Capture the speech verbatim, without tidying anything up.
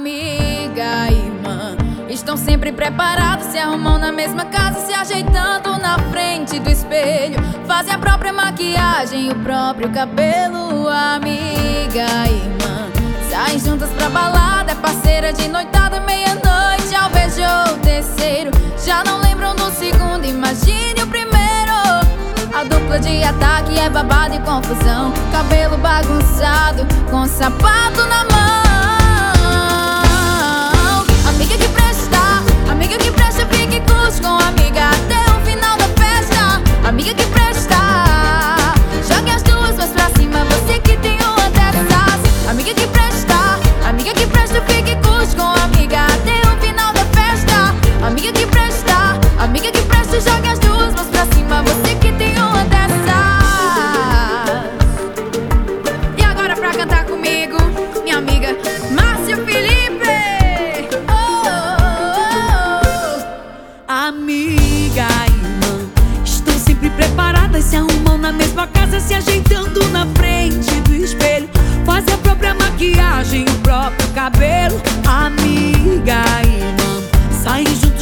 amiga e irmã estão sempre preparados, se arrumam na mesma casa, se ajeitando na frente do espelho, fazem a própria maquiagem e o próprio cabelo. Amiga e irmã saem juntas pra balada, é parceira de noitada, meia-noite ao beijo o terceiro, já não lembram do segundo, imagine o primeiro. A dupla de ataque é babado e confusão, cabelo bagunçado com sapato na mão. Amiga que presta, amiga que presta, fica e curte com a amiga até o final da festa. Amiga que presta, jogue as duas mãos pra cima, você que tem uma dessas. Amiga que presta, amiga que presta, fica e curte com a amiga até o final da festa. Amiga que presta, amiga que presta, jogue as duas mãos pra cima, você que tem uma dessas. E agora pra cantar comigo, minha amiga Márcia Felipe. Amiga e irmã estão sempre preparadas, se arrumam na mesma casa, se ajeitando na frente do espelho, fazem a própria maquiagem, o próprio cabelo. Amiga e irmã saem juntas